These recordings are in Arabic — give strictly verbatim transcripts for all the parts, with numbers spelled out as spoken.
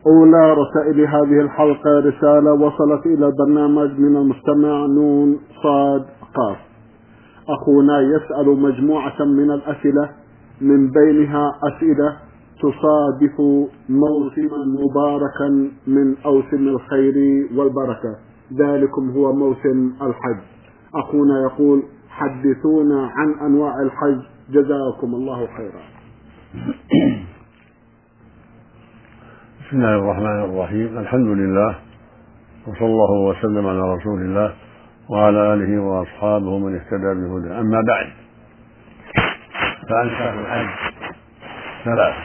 أولى رسائل هذه الحلقة رسالة وصلت إلى البرنامج من المستمع نون صاد قاف. أخونا يسأل مجموعة من الأسئلة، من بينها أسئلة تصادف موسما مباركا من أوسم الخير والبركة، ذلكم هو موسم الحج. أخونا يقول: حدثونا عن أنواع الحج، جزاكم الله خيرا. بسم الله الرحمن الرحيم. الحمد لله، وصلى الله وسلم على رسول الله وعلى آله وأصحابه من اهتدى بهداه. أما بعد، فأنواع الحج ثلاثة: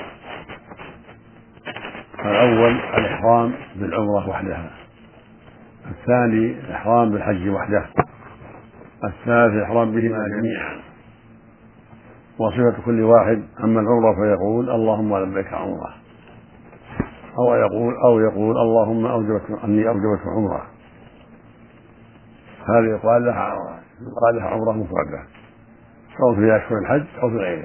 الأول الإحرام بالعمرة وحدها، الثاني الإحرام بالحج وحده، الثالث الإحرام بهما جميعا. وصفة كل واحد: أما العمرة فيقول اللهم لبيك عمرة، أو يقول أو يقول اللهم أوجبت أني أوجبت عمرة. هذه يقال لها يقال لها عمرة مفردة، أو في أشهر الحج أو في غيره.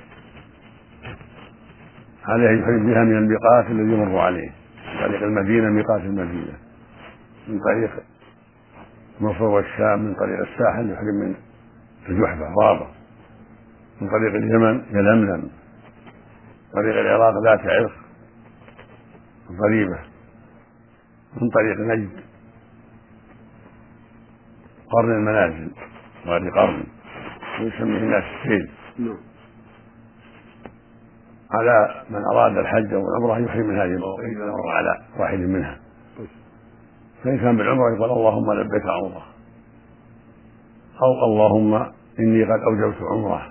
عليه يحرم بها من الميقات الذي يمر عليه، من طريق المدينة ميقات المدينة، من طريق مصر والشام من طريق الساحل يحرم من الجحفة رابط، من طريق اليمن يلملم، طريق العراق ذات عرق ضريبة، من طريق نجد قرن المنازل وادي قرن ويسميه الناس السيل. على من أراد الحج أو العمرة يحرم من هذه المواقيت ويمر على واحد منها. فإن كان بالعمرة يقول اللهم لبيك عمرة، أو اللهم إني قد أوجبت عمرة.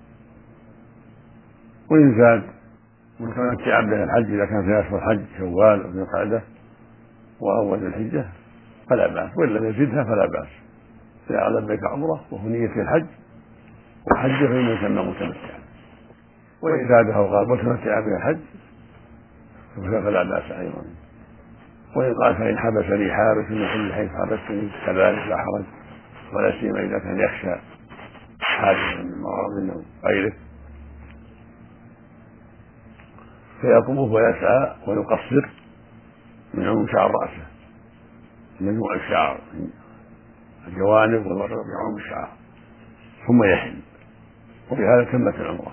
وإن زاد متمتعا به الحج إذا كان في أشهر الحج شوال وذي القعدة وأول الحجة فلا بأس، وإن لم يزدها فلا بأس. إذا لبيك عمرة وهو نية في الحج وحجه فإنه يسمى متمتعا، وإن زادها وقال متمتعا به الحج فلا بأس أيضا. وإن قال فإن حبسني حارس من كل حيث حبستني كذلك لا حرج، ولا سيما إذا كان يخشى حادثا من مرض أو غيره فيطوف ويسعى ويقصر من عموم شعر رأسه، مجموع الشعر الجوانب والوسط بعموم الشعر، ثم يحل، وبهذا تمت العمرة.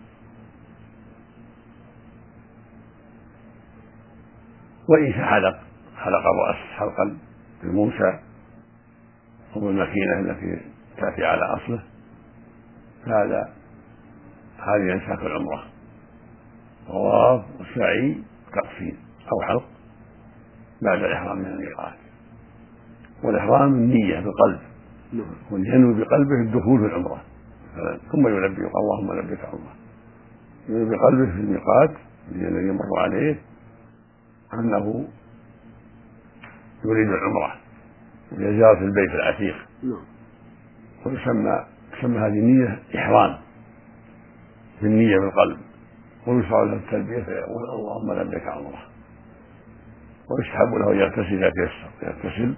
وإن حلق حلق الرأس حلقا بالموسى أو بالمكينة التي تأتي على أصله فهذا هذه ينسك العمرة. طواف وسعي تقصير أو حلق بعد الإحرام من الميقات. والإحرام النية بالقلب، والينوي بقلبه الدخول في العمرة، ثم يلبي اللهم لبيك عمرة، ينوي بقلبه في الميقات الذي يمر عليه أنه يريد العمرة وزيارة البيت العتيق، ويسمى تسمى هذه النية إحرام بالنية بالقلب، ويشرع له التلبية فيقول اللهم لبيك عمرة. ويسحب له يغتسل إذا تيسر، يغتسل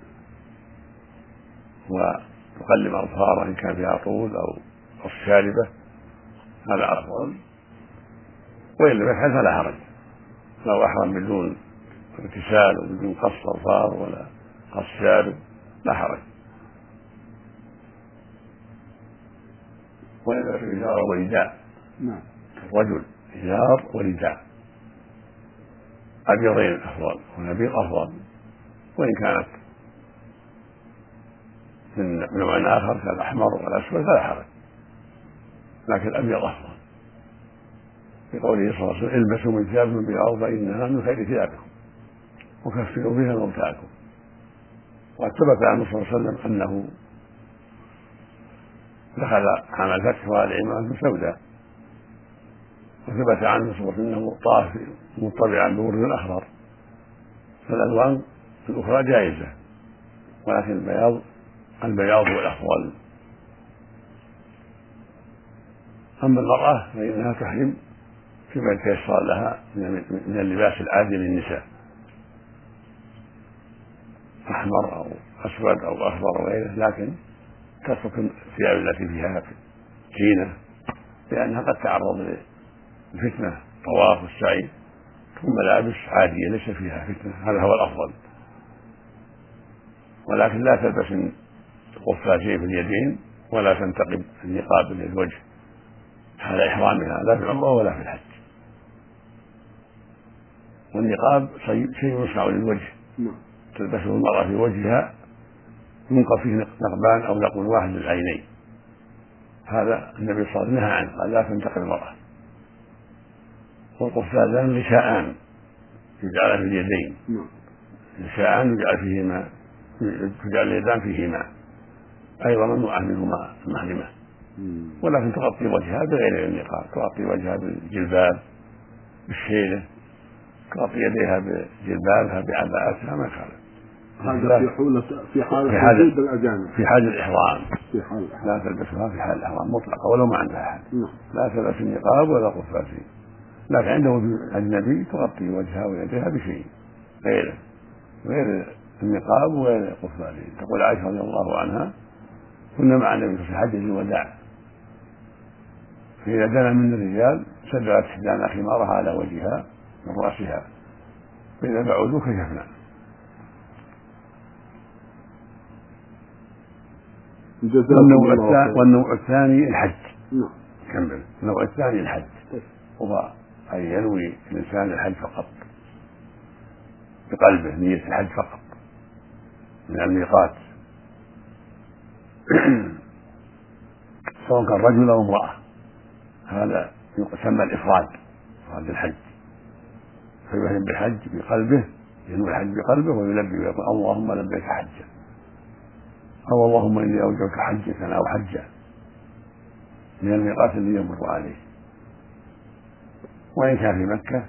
ويقلم أظفاره إن كان فيها طول أو الشاربة، هذا أفضل. وإن لم يفعل فلا حرج، لو أحرم بدون اغتسال وبدون قص أظفار ولا قص شارب لا حرج. ويلبس إزار ورداء، الرجل إزار ورداء أبيضين أفضل والأبيض أفضل، وإن كانت من نوع آخر كالأحمر والأسود فلا حرج، لكن الأبيض أفضل، بقوله صلى الله عليه وسلم البسوا من ثياب بياض فإنها من خير ثيابكم وكفنوا بها موتاكم. وقد ثبت عنه صلى الله عليه وسلم أنه دخل عام الفتح وعلى عمامة سوداء، وثبت عنه صلى الله عليه وسلم أنه طاف مطلعا بورد أخضر، فالألوان الأخرى جائزة، ولكن البياض البياض هو الأفضل. أما المرأة فإنها تحرم فيما يتيسر لها من اللباس العادي للنساء، أحمر أو أسود أو أخضر وغيره، لكن تترك الثياب التي فيها زينة لأنها قد تعرض للفتنة الطواف والسعي تكون ملابس عادية ليس فيها فتنة، هذا هو الأفضل. ولكن لا تلبس قفازين في اليدين ولا تنتقب النقاب للوجه حال إحرامها لا في العمرة ولا في الحج. والنقاب شيء يصنع للوجه تلبسه المرأة في وجهها ينقب فيه نقبان أو نقب واحد للعينين، هذا النبي صلى الله عليه وسلم نهى عنه قال لا تنتقب المرأة. والقفازان غشاءان يجعل في اليدين، غشاءان يجعل فيهما تجعل اليدان فيهما أيضا ممنوعة منهما المحرمة، ولكن تغطي وجهها بغير النقاب، تغطي وجهها بالجلباب بالشيلة، تغطي يديها بجلبابها بعباءتها ما كان. هذا في حولة في حال وجود الأجانب في حال الإحرام، في حال لا تلبسها في حال الإحرام مطلقة ولو ما عندها أحد، لا تلبس النقاب ولا قفازين، لكن عند وجود النبي تغطي وجهها ويديها بشيء غير غير النقاب وغير القفازين. تقول عائشة رضي الله عنها كنا مع النبي في حجة الوداع فإذا دنا من الرجال سدلت إحدانا خمارها على وجهها من رأسها فإذا بعدوا كشفنا. والنوع, والنوع الثاني الحج. كمل. النوع الثاني الحج هو أن ينوي الإنسان الحج فقط بقلبه، نية الحج فقط من الميقات سواء كان رجل أو امرأة، هذا يسمى الإفراد، إفراد الحج، فيحرم بالحج بقلبه، ينوي الحج بقلبه ويلبي ويقول اللهم لبيك حجا أو اللهم إني أوجبت حجة أو حجة من الميقات الذي يمر عليه. وإن كان في مكة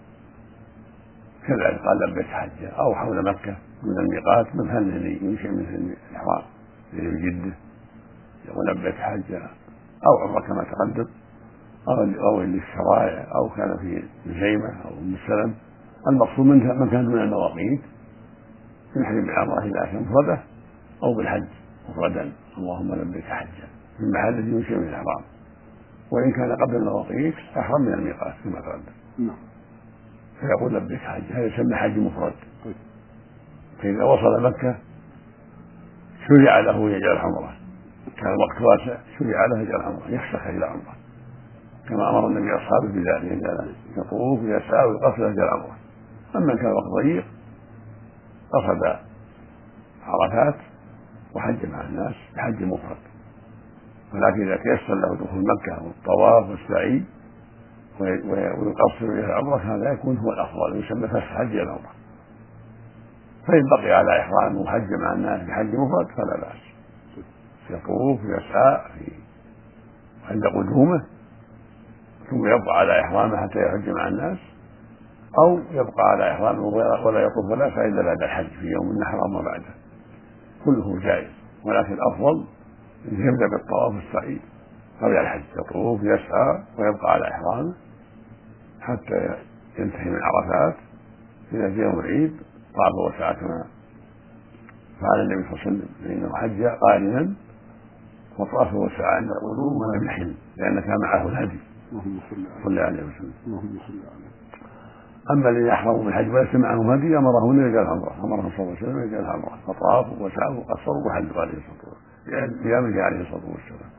كذلك قال لبيك حجة، أو حول مكة من الميقات مثل الذي يمشي مثل الإحرام الذي في جدة يقول لبيك حجة أو عمرة كما تقدم، أو اللي الشرائع أو كان في جزيمة أو أم السلم. المقصود منها من كان من المواقيت يحرم بالعمرة إذا كان مفردة أو بالحج مفردا اللهم لبيك حجة في المحل الذي يمشي من الإحرام. وإن كان قبل المواقيت أحرم من الميقات كما تقدم فيقول لبيك حجة، هذا يسمى حج مفرد. فإذا وصل مكة شرع له يجعل عمرة، كان الوقت واسع شرع له يجعل عمرة يفسخ إلى عمرة كما أمر النبي أصحابه بذلك، يطوف ويسعى ويقصد يجعل عمرة. أما كان الوقت ضيق قصد عرفات وحج مع الناس بحج مفرد. ولكن إذا تيسر له دخول مكة والطواف والسعي ويقصر إلى العمرة هذا يكون هو الأفضل، يسمى فسخ حج العمرة. فإن بقي على إحرامه وحج مع الناس بحج مفرد فلا بأس، يطوف ويسعى عند قدومه ثم يبقى على إحرامه حتى يحج مع الناس، أو يبقى على إحرامه ولا يطوف ولا سعي إلا بعد الحج في يوم النحر وما بعده، كله جائز. ولكن الأفضل أن يبدأ بالطواف والسعي قبل الحج، يطوف يسعى ويبقى على إحرامه حتى ينتهي من عرفات. إذا في يوم العيد طاف وسعى كما فعل النبي صلى الله عليه وسلم، فإنه حج قارنا وطاف وسعى عند القدوم ولم يحل لأن كان معه الهدي صلى عليه وسلم. أما الذي يحرم بالحج وليس معه هدي أمره أن يجعل عمرة، أمره صلى الله عليه وسلم يجعل عمرة فطافوا وسعوا وقصروا وحلوا عليه الصلاة والسلام بأمره عليه الصلاة والسلام.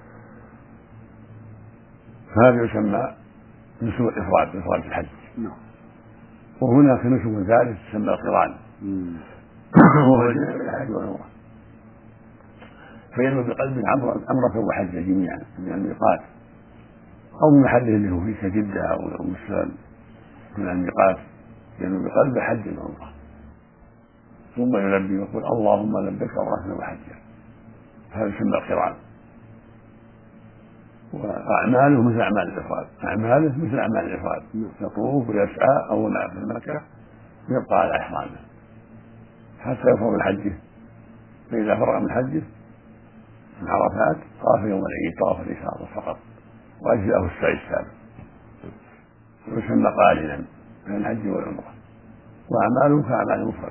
هذا يسمى نسك الإفراد، إفراد الحج. وهناك نسك ثالث يسمى القران وهو الجمع بين الحج والعمرة، فينوي بقلبه أمرة وحجة جميعا من الميقات أو من محله اللي هو فيه كجدة أو أم السلم من الميقات، ينوي بقلبه حج العمرة ثم يلبي ويقول اللهم لبيك عمرة وحجة، هذا يسمى القران. وأعماله مثل أعمال الإفراد، أعماله مثل أعمال الإفراد، يطوف ويسعى أول ما في مكة ويبقى على إحرامه حتى يفرغ حجه، فإذا فرغ من حجه من عرفات طاف يوم العيد طواف الإفاضة فقط وأجزأه السعي السابق ويسمى قارنا بين الحج والعمرة، وأعماله كأعمال المفرد.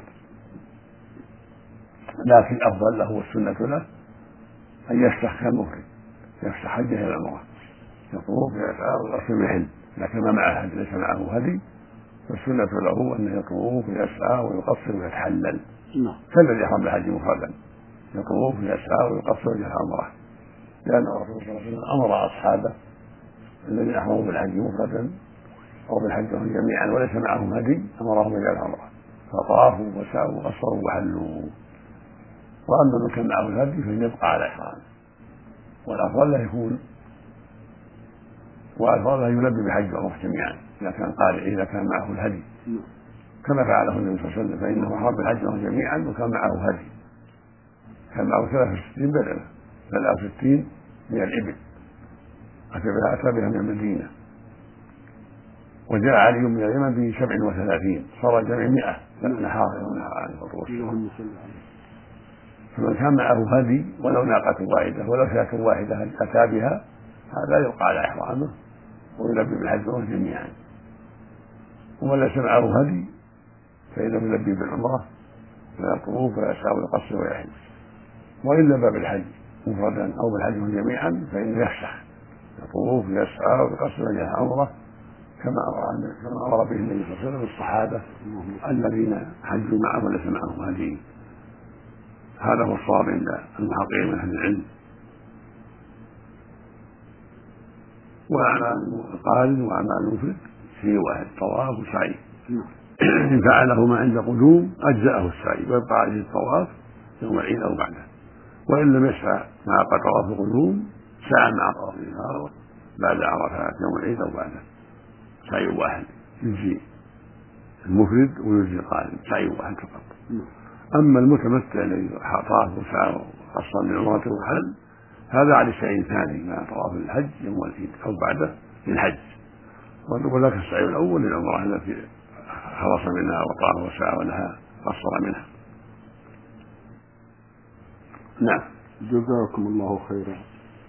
لكن الأفضل له والسنة له أن يفسخ كالمفرد، يفسخ حجه إلى العمرة، يطوف ويسعى ويقصر بالحل، لكن ما معه هدي، ليس معه هدي والسنة له أنه يطوف ويسعى ويقصر ويتحلل نعم. كالذي يحرم بالحج مفردا يطوف ويسعى ويقصر ويجعل عمره، لأن الرسول صلى الله عليه وسلم أمر أصحابه الذين أحرموا بالحج مفردا أو بالحج جميعا وليس معهم هدي أمرهم بجعل عمره، فطافوا وسعوا وقصروا وحلوا. وأما من كان معه الهدي فليبقى على إحرامه، والأفضل لا يكون والأفضل لا يلبي بحج وعمره جميعا إذا كان قارئ إذا كان معه الهدي كما فعله النبي صلى الله عليه وسلم، فإنه أحرم بالحج وعمره جميعا وكان معه هدي، كان معه ثلاث وستين بدنة ثلاث وستين من الإبل أتى بها من المدينة، وجاء علي من اليمن بسبع وثلاثين صار الجمع مئة نحار ونحر عن الرؤوس. فمن كان معه هدي ولو ناقة واحدة ولو شاة واحدة أتى بها هذا يبقى على إحرامه ويلبي بالحج وعمره جميعا، ومن ليس معه هدي فإنه يلبي بالعمرة فيطوف ويسعى ويقصر ويحج، وإن لبى بالحج مفردا أو بالحج جميعا فإنه يفسح يطوف ويسعى ويقصر ويجعل عمره كما أمر به النبي صلى الله عليه وسلم الصحابة الذين حجوا معه وليس معهم هدي. هذا هو الصواب عند المحققين من أهل العلم. وأعمال القارن وأعمال المفرد شيء واحد طواف وسعي، إن فعلهما عند قدوم أجزأه السعي ويبقى عليه الطواف يوم العيد أو بعده، وإن لم يسعى مع طواف القدوم سعى مع طواف الإفاضة بعد عرفات يوم العيد أو بعده، سعي واحد يجزي المفرد ويجزي القارن سعي واحد فقط. أما المتمتع الذي طاف وسعى وقصر من عمرته وحل هذا على السعي الثاني مع طواف الحج يوم العيد أو بعده للحج، وذاك السعي الأول للعمرة التي خلص منها وطاف وسعى ولها قصر منها. نعم. جزاكم الله خيرا.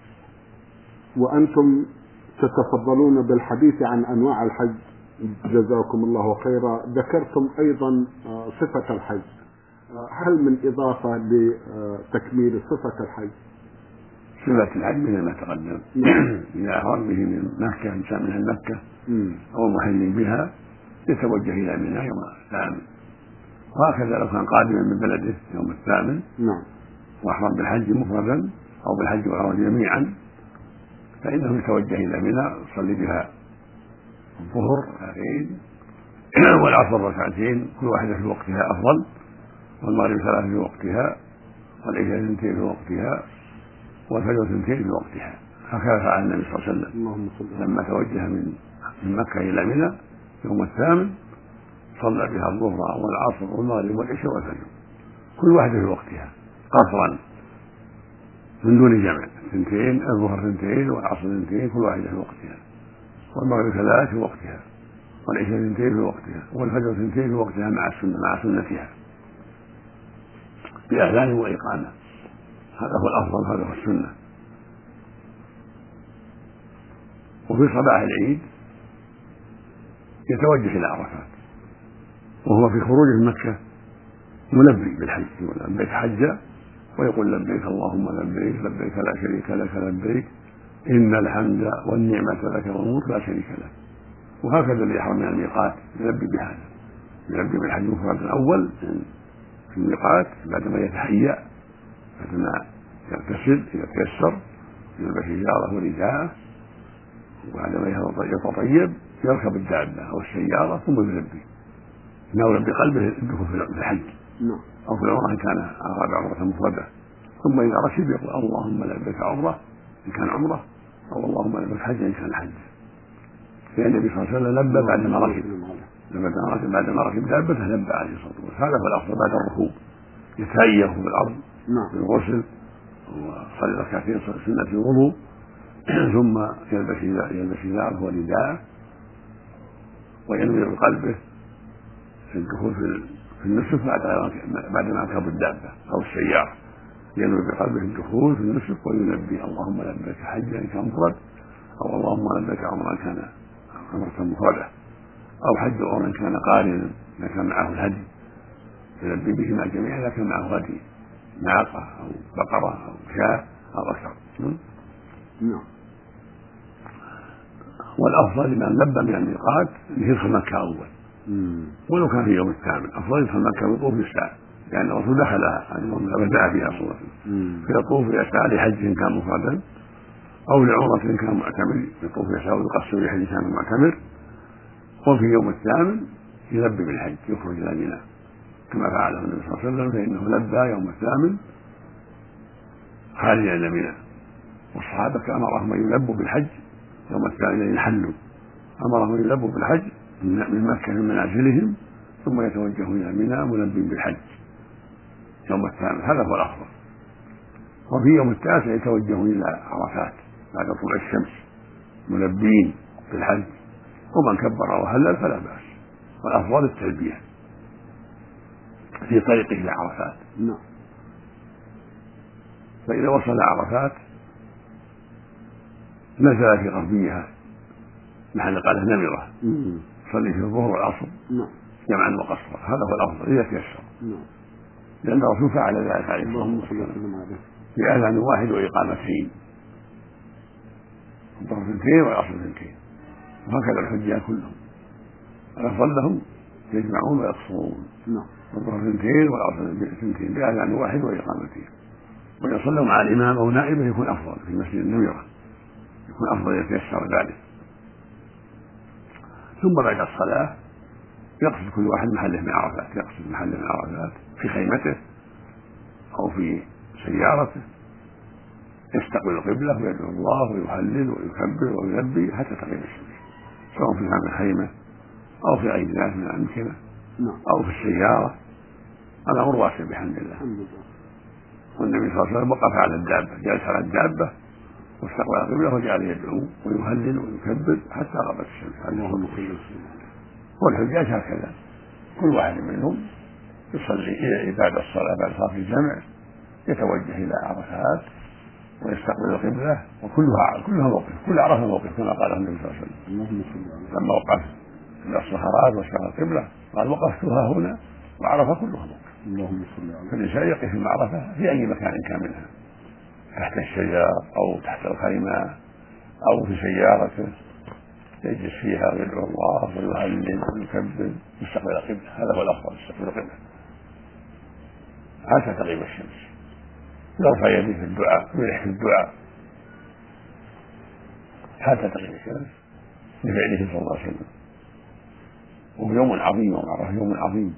وأنتم تتفضلون بالحديث عن أنواع الحج جزاكم الله خيرا. ذكرتم أيضا صفة الحج، هل من إضافة لتكميل صفة الحج؟ صفة الحج مثل ما تقدم إذا أحرم به من مكة إنسان من مكة أو محل بها يتوجه إلى منى يوم الثامن، وهكذا لو كان قادما من بلده يوم الثامن نعم وأحرم بالحج مفردا أو بالحج والعمرة جميعا فإنه يتوجه إلى منى يصلي بها الظهر ركعتين والعصر ركعتين كل واحدة في وقتها أفضل، والمغرب ثلاث في وقتها والعشاء اثنتين في وقتها والفجر اثنتين في وقتها، هكذا فعل النبي صلى الله عليه وسلم لما توجه من من مكة إلى منى يوم الثامن صلى بها الظهر والعصر والمغرب والعشاء والفجر كل واحدة في وقتها قصرا من دون جمع، اثنتين الظهر اثنتين والعصر اثنتين كل واحدة في وقتها، والمغرب ثلاث في وقتها والعشاء اثنتين في وقتها والفجر اثنتين في وقتها مع السنة مع سنتها بأذان وإقامة. هذا هو الأفضل، هذا هو السنة. وفي صباح العيد يتوجه إلى عرفات وهو في خروجه من مكة ملبي بالحج يقول لبيك حجا ويقول لبيك اللهم لبيك لبيك لا شريك لك لبيك إن الحمد والنعمة لك والملك لا شريك لك. وهكذا اللي يحرم من الميقات يلبي بهذا، يلبي بالحج المفرد الأول في الميقات بعدما يتهيأ بعدما يغتسل إذا تيسر يلبس إزاره ورداءه، وبعدما يتطيب يركب الدابة أو السيارة ثم يلبي ناولا بقلبه الدخول في الحج أو في العمرة إن كان أراد عمرة مفردة، ثم إذا ركب يقول اللهم لبيك عمرة إن كان عمرة أو اللهم لبيك حج إن كان حج. لأن النبي صلى الله عليه وسلم لبى بعدما ركب لما ركب بعدما ركب دابته لبى عليه الصلاة والسلام. هذا هو الأفضل بعد الركوب يتهيأ في الأرض بالغسل وصلي ركعتين سنة الوضوء ثم يلبس يلبس إزاره ورداءه وينوي بقلبه في الدخول في النسك بعد بعدما ركب الدابة أو السيارة، ينوي بقلبه الدخول في النسك ويلبي اللهم لبيك حجا إن كان مفرد أو اللهم لبيك عمرا كان عمرة مفردة أو حج عمرا كان قارنا إذا كان معه الهدي يلبي بهما جميعا إذا كان معه هدي ناقة أو بقرة أو شاة أو أكثر. نعم. والأفضل لمن لبى من الميقات أن يدخل مكة أول ولو كان في يوم الثامن أفضل يدخل مكة ويطوف يسعى، لأن الرسول دخلها بدأ فيها صورة فيطوف يسعى لحج كان مفردا أو لعمرة كان معتمر يطوف يسعى ويقصر لحج كان معتمر. وفي يوم الثامن يلبي بالحج يخرج إلى منى كما فعله النبي صلى الله عليه وسلم، فإنه لبى يوم الثامن خارجا إلى منى، والصحابة أمرهم أن يلبوا بالحج يوم الثامن يحلوا، أمرهم أن يلبوا بالحج من مكة من منازلهم ثم يتوجهوا إلى منى ملبين بالحج يوم الثامن، هذا هو الأفضل. وفي يوم التاسع يتوجهون إلى عرفات بعد طلوع الشمس ملبين بالحج، ومن كبر وهلل فلا بأس، والأفضل التلبية في طريقه إلى عرفات. نعم. فإذا وصل عرفات نزل في غربيها محل قاله نمرة صلي في الظهر والعصر جمعا وقصرا، هذا هو الأفضل إذا تيسر، لأن الرسول فعل ذلك عليه الصلاة والسلام بأذان واحد وإقامتين، الظهر اثنتين والعصر اثنتين، وهكذا الحجاج كلهم الأفضل لهم يجمعون ويقصرون الظهر اثنتين والعصر اثنتين بأذان واحد وإقامتين، ويصلوا مع الإمام أو نائبه يكون أفضل في مسجد النمرة، يكون أفضل يتيسر ذلك. ثم بعد الصلاة يقصد كل واحد محله من عرفات، يقصد محله من عرفات في خيمته أو في سيارته، يستقبل القبلة ويدعو الله ويهلل ويكبر ويلبي حتى تغيب الشمس، سواء في هذه الخيمة أو في أي ذات من الأمكنة أو في السيارة، الأمر واسع بحمد الله. والنبي صلى الله عليه وسلم وقف على الدابة، جالس على الدابة واستقبل القبلة وجعل يدعو ويهلل ويكبر حتى غابت الشمس. والحجاج هكذا كل واحد منهم يصلي بعد الصلاة بعد صلاة الجمع يتوجه إلى عرفات ويستقبل القبلة، وكلها كلها موقف، كل عرفة موقف كما قال النبي صلى الله عليه وسلم لما وقف إلى الصخرات واستقبل القبلة قال وقفتها هنا وعرفة كلها موقف. اللهم صل على فالإنسان يقف في عرفة في أي مكان كان منها، تحت الشجر أو تحت الخيمة أو في سيارته يجلس فيها ويدعو الله ويهلل ويكبر يستقبل القبلة، هذا هو الأفضل يستقبل القبلة حتى تغيب الشمس، يرفع يديه في الدعاء ويلح في الدعاء حتى تغيب الشمس لفعله صلى الله عليه وسلم. وهو يوم عظيم وعرفه يوم عظيم،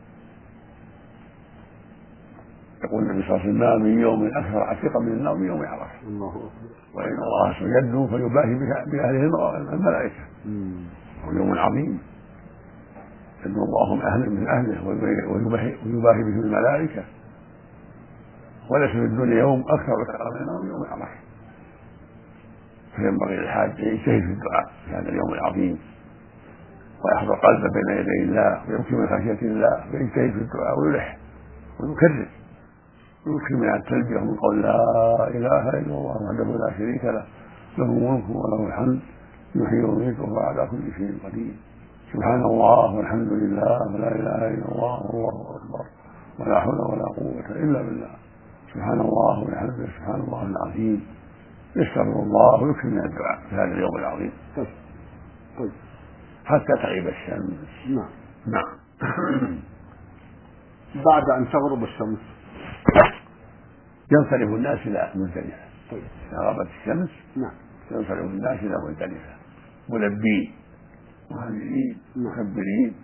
يقول النبي صلى الله عليه وسلم ما من يوم أكثر عتيقا من النار من يوم عرفه، وإن الله سيده فيباهي بأهله الملائكة. هو يوم عظيم يدعو الله من أهله من أهله ويباهي به الملائكة، وليس في الدنيا يوم أكثر من النار من يوم عرفه، فينبغي للحاج يجتهد في الدعاء في هذا اليوم العظيم ويحضر قلبه بين يدي الله ويبكي من خشية الله ويجتهد في الدعاء ويلح ويكرر ويكثر من التلبية من قول لا إله إلا الله وحده لا شريك له له الملك وله الحمد يحيي ويميت وهو على كل شيء قدير، سبحان الله والحمد لله ولا إله إلا الله والله أكبر ولا حول ولا قوة إلا بالله، سبحان الله وبحمده سبحان الله العظيم، يستغفر الله ويكثر من الدعاء في هذا اليوم العظيم حتى تغيب الشمس. نعم. نعم. بعد أن تغرب الشمس ينصرف الناس إلى مزدلفة. طيب. إذا غابت الشمس نعم ينصرف الناس إلى مزدلفة ملبين مهللين مكبرين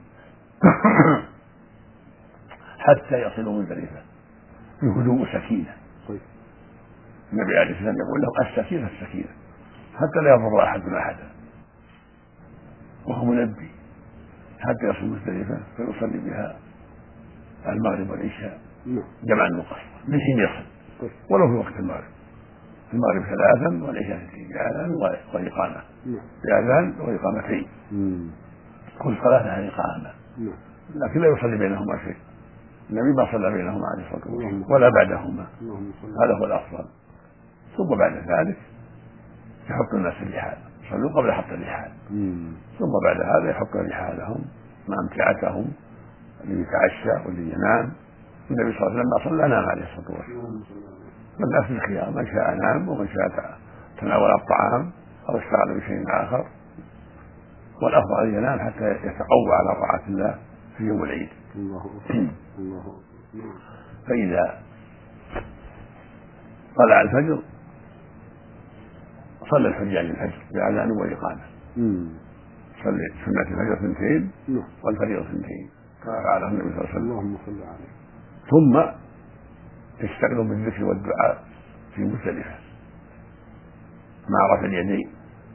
حتى يصلوا مزدلفة بهدوء سكينة. طيب. النبي عليه السلام يقول له السكينة السكينة حتى لا يضر أحد أحدا، وهو ملبي حتى يصل مزدلفة فيصلي بها المغرب والعشاء جمعا وقصرا من حين يصل، ولو في وقت المغرب، المغرب ثلاثا والعشاء بأذان وإقامة، بأذان وإقامتين، كل صلاة لها إقامة، لكن لا يصلي بينهما شيء، النبي ما صلى بينهما عليه الصلاة والسلام ولا بعدهما، هذا هو الأفضل. ثم بعد ذلك يحط الناس الرحال، صلوا قبل حط الرحال، ثم بعد هذا يحط رحالهم مع امتعتهم اللي يتعشى واللي ينام. النبي صلى الله عليه وسلم ما صلى نام عليه الصلاة والسلام، فالناس في الخيار من شاء نام ومن شاء تناول الطعام أو اشتغل بشيء آخر والأفضل أن ينام حتى يتقوى على طاعة الله في يوم العيد. الله أكبر. الله أكبر. فإذا طلع الفجر صلى الحجاج الفجر بأذان وإقامة. صلي سنة الفجر اثنتين والفجر اثنتين كما فعله النبي صلى الله عليه وسلم. اللهم صل عليه. ثم يشتغل بالذكر والدعاء في مزدلفة مع رفع اليدين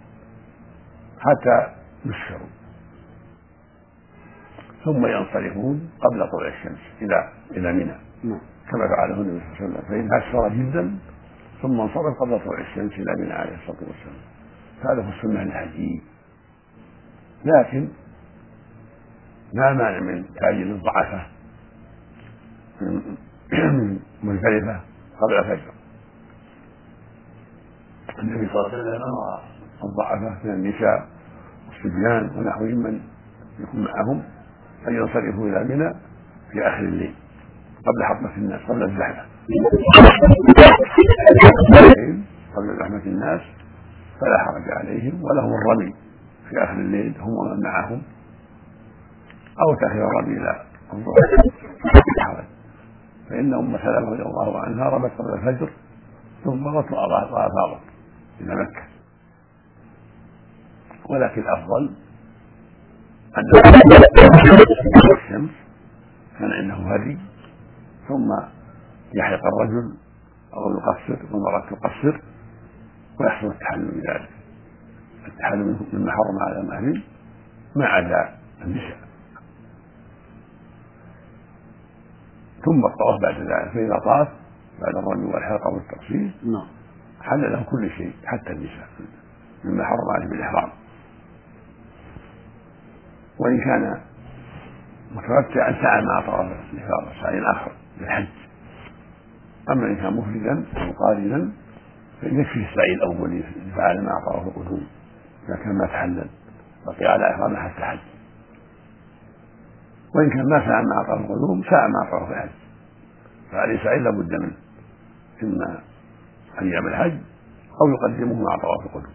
حتى يسفروا، ثم ينصرفون قبل طلوع الشمس إلى إلى منى كما فعله النبي صلى الله عليه وسلم، فإن أسفر جدا ثم انصرف قبل طلوع الشمس إلى منى عليه الصلاة والسلام. هذا هو السنة الحجية، لكن لا مانع من تعجيل الضعفاء من مزدلفة قبل الفجر. النبي صلى الله عليه وسلم أمر الضعفاء من النساء والصبيان ونحوهم من يكون معهم أن ينصرفوا إلى منى في آخر الليل قبل حطمة الناس، قبل الزحمة قبل زحمة الناس، فلا حرج عليهم، ولهم الرمي في آخر الليل هم ومن معهم، أو تأخير الرمي إلى الظهر، فإن أم سلمة رضي الله عنها رمت قبل الفجر ثم مرت وأفاضت إلى مكة. ولكن الأفضل أن الشمس كان عنده هدي ثم يحلق الرجل أو يقصر والمرأة تقصر ويحصل التحلل بذلك، التحلل مما حرم على المحرم ما عدا النساء. ثم الطواف بعد ذلك، فإذا طاف بعد الرمي والحلقة والتقصير حل له كل شيء حتى النساء مما حرم عليه بالإحرام. وإن كان متمتعا سعى مع طواف الإفاضة سعي آخر للحج. أما إن كان مفردا أو قارنا فيكفي السعي الأول اللي فعل مع طواف القدوم إذا كان ما تحلل بقي على إحرامه حتى حج. وإن كان ما سعى مع طواف القدوم سعى مع طواف الحج، فعليه سعي لابد منه إما أيام الحج أو يقدمه مع طواف القدوم.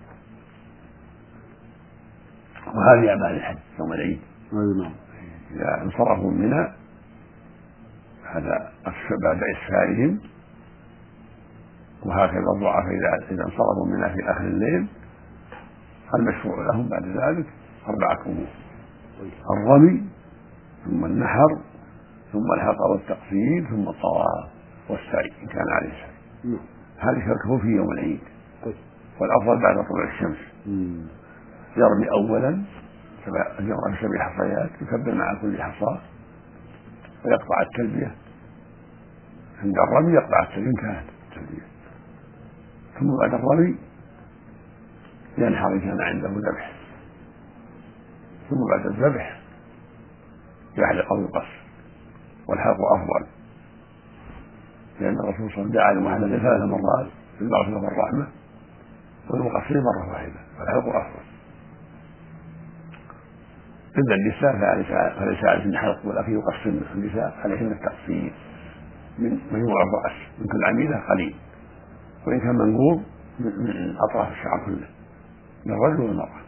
وهذه أعمال الحج يوم العيد. إذا انصرفوا من منى هذا بعد إسفارهم، وهكذا الضعفاء إذا انصرفوا من منى في آخر الليل المشروع لهم بعد ذلك أربعة أمور: الرمي ثم النحر ثم الحلقة والتقصير ثم الطواف والسعي إن كان عليه سعي. هذه شركه في يوم العيد، والأفضل بعد طلوع الشمس. يرمي أولا يرمي سبع حصيات يكبر مع كل حصاة ويقطع التلبية، عند الرمي يقطع التلبية كانت التلبية، ثم بعد الرمي ينحر إن كان عنده ذبح، ثم بعد الذبح يحلق أو يقصر، والحلق أفضل لأن الرسول صلى الله عليه وسلم دعا لمحلل ثلاث مرات بالمغفرة والرحمة والمقصر مرة واحدة، فالحلق أفضل. إلا النساء فليس عليهن حلق ولكن يقصرن، النساء عليهن التقصير من مجموع الرأس من كل عميلة قليل، وإن كان منقوب من أطراف الشعر كله للرجل والمرأة.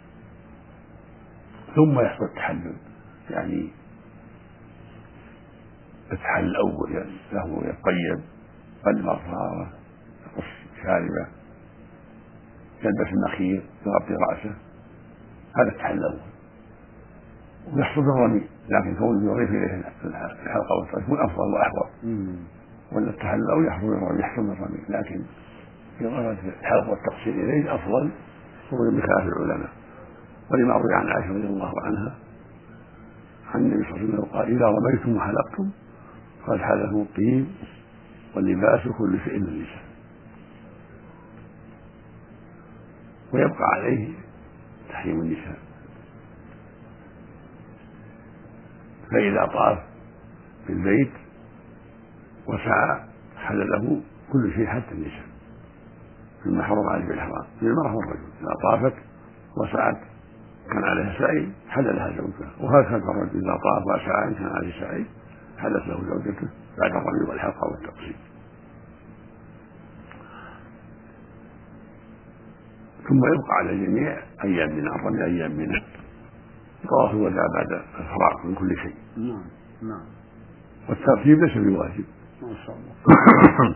ثم يحصل التحلل، يعني التحلل الأول يعني له يطيب قلم أظفاره يقص شاربه يلبس النخير يغطي رأسه، هذا التحلل الأول. ويحصل الرمي، لكن كونه يضيف إليه الحلقة والتقصير يكون أفضل وأحوط، ولا التحلل الأول يحصل الرمي يحصل الرمي لكن إضافة الحلقة والتقصير إليه أفضل هو بخلاف العلماء. ولما روي عن عائشة رضي الله عنها عن النبي صلى الله عليه وسلم قال: إذا رميتم وحلقتم قد حلكم الطيب واللباس كل شيء من النساء. ويبقى عليه تحريم النساء، فإذا طاف في البيت وسعى حل له كل شيء حتى النساء مما حرم عليه بالإحرام من المرأة والرجل. إذا طافت وسعت كان عليها سعي حل لها زوجها، وهكذا الرجل إذا طاف وسعى كان عليه سعي حلت له زوجته بعد الرمي والحلقة والتقصير. ثم يبقى على الجميع أيام منى، الرمي أيام منى، طواف الوداع بعد الفراغ من كل شيء. نعم نعم. والترتيب ليس بواجب ما شاء الله.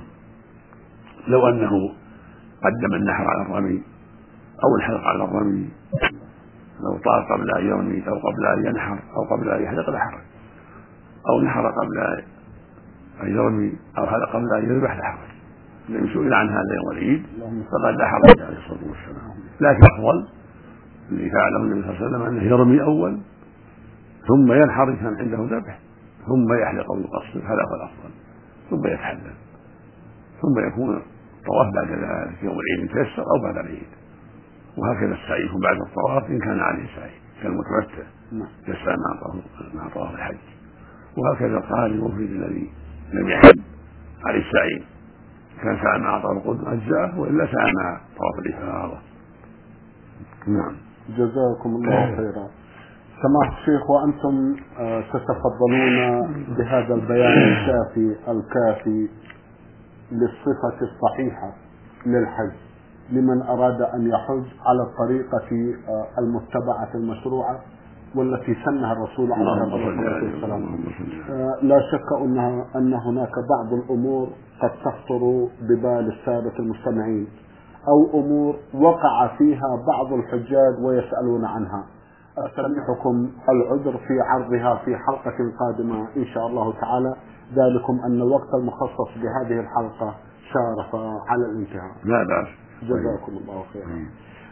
لو أنه قدم النحر على الرمي أو الحلق على الرمي، لو طاف قبل أن يرمي أو قبل أن ينحر أو قبل أن يحلق لا حرج، أو نحر قبل أن يرمي أو حلق قبل أن يذبح لا حرج، لأن سئل عن هذا يوم العيد فقد لا حرج عليه الصلاة والسلام. لكن أفضل اللي فعله النبي صلى الله عليه وسلم أنه يرمي أول ثم ينحر إن كان عنده ذبح ثم يحلق أو يقصر، هذا هو الأفضل، ثم يتحلل، ثم يكون الطواف بعد ذلك يوم العيد يتيسر أو بعد العيد. وهكذا السعي يكون بعد الطواف إن كان عليه سعي كالمتمتع يسعى مع طواف الحج، وهكذا القارن المفرد الذي لم يحج عليه السعي كان سعى مع طواف القدم أجزاءه وإلا سعى مع طواف الإفاضة. نعم. جزاكم الله خيرا. سماحة الشيخ، وأنتم تتفضلون بهذا البيان الشافي الكافي للصفة الصحيحة للحج لمن أراد أن يحج على الطريقة المتبعة المشروعة والتي سنها الرسول عليه الصلاة والسلام. لا شك أنها أن هناك بعض الأمور قد تخطر ببال السادة المستمعين، أو أمور وقع فيها بعض الحجاج ويسألون عنها. أستمعكم العذر في عرضها في حلقة قادمة إن شاء الله تعالى، ذلكم أن الوقت المخصص بهذه الحلقة شارف على الانتهاء. لا بأس. جزاكم الله خيرا.